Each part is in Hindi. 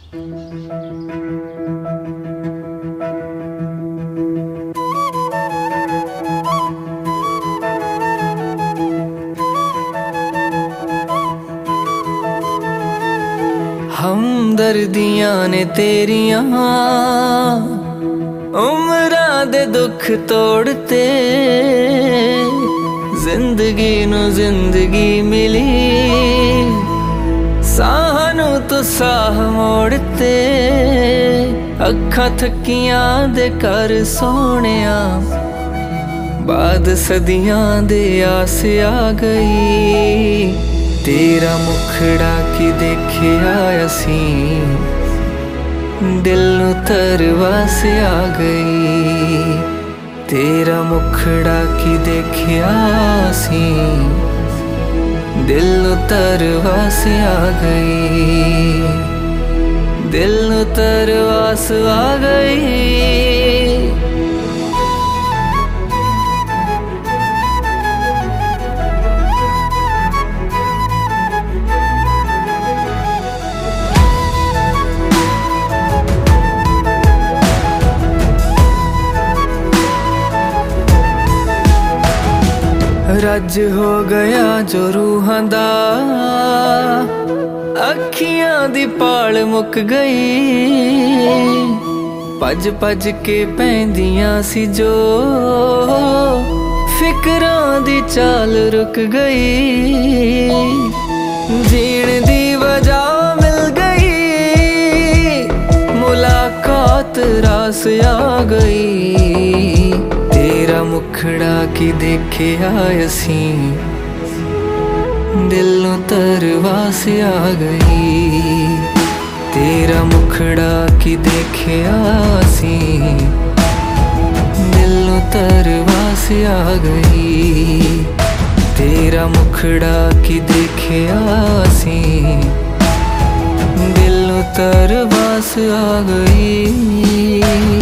हमदर्दियां ने तेरियां उमरां दे दुख तोड़ते, जिंदगी नू जिंदगी मिली सानू तो साह मोड़ते। अखां थकियां दे कर सोनिया बाद सदियां दे आस आ गई। तेरा मुखड़ा की देखिया असी दिल नू तरवास आ गई। तेरा मुखड़ा की देखिया असी दिल नू तरवास आ गई। दिल नू तरवास आ गई। रज हो गया जो रूहां दा, अखियां दी पाल मुक गई। भज भज के पैंदियां सी जो फिकरां दी चाल रुक गई। जीण दी वजह मिल गई, मुलाकात रास आ गई। तेरा मुखड़ा की देखिया असी दिल नू तरवास आ गई। तेरा मुखड़ा की देखिया असी दिल नू तरवास आ गई। तेरा मुखड़ा की देखिया असी दिल नू तरवास आ गई।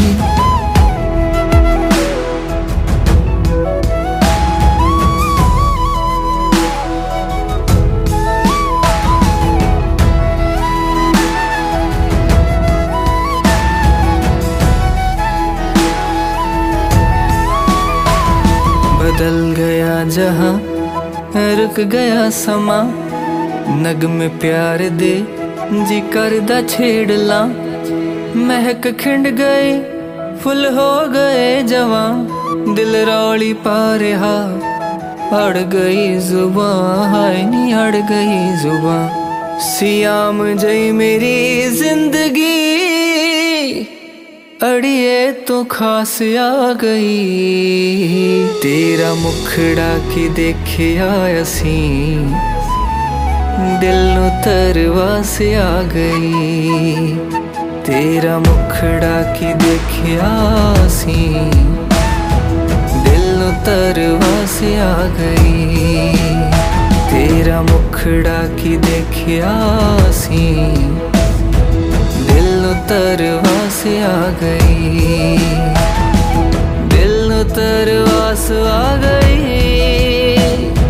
बदल गया जहां रुक गया समा, नगमे प्यार दे जी करदा छेड़ ला। महक खिंड गई फुल हो गए जवां, दिल रौली पा रहा अड़ गई जुबां। हाय नी अड़ गई जुबां। सियाम जई मेरी जिंदगी अड़िए तो खास आ गई। तेरा मुखड़ा की देखिया असी दिल नू तरवास आ गई। तेरा मुखड़ा की देखिया असी दिल नू तरवास आ गई। तेरा मुखड़ा की देखिया असी दिल नू तरवास आ गई। दिल नू तरवास आ गई।